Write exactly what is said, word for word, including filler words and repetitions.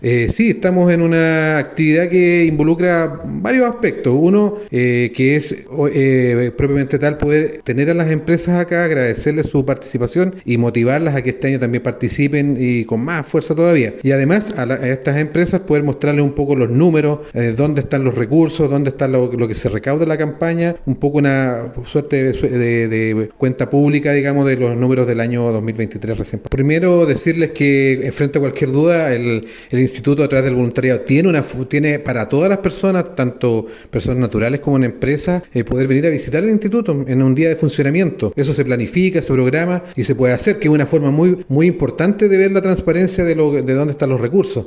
Eh, sí, estamos en una actividad que involucra varios aspectos. Uno, eh, que es eh, propiamente tal poder tener a las empresas acá, agradecerles su participación y motivarlas a que este año también participen y con más fuerza todavía. Y además a, la, a estas empresas poder mostrarles un poco los números, eh, dónde están los recursos, dónde está lo, lo que se recauda en la campaña, un poco una suerte de, de, de cuenta pública, digamos, de los números del año dos mil veintitrés recién. Primero, decirles que frente a cualquier duda, el, el Instituto a través del voluntariado tiene una tiene para todas las personas, tanto personas naturales como en empresas, eh, poder venir a visitar el instituto en un día de funcionamiento. Eso se planifica, se programa y se puede hacer, que es una forma muy muy importante de ver la transparencia de, lo, de dónde están los recursos.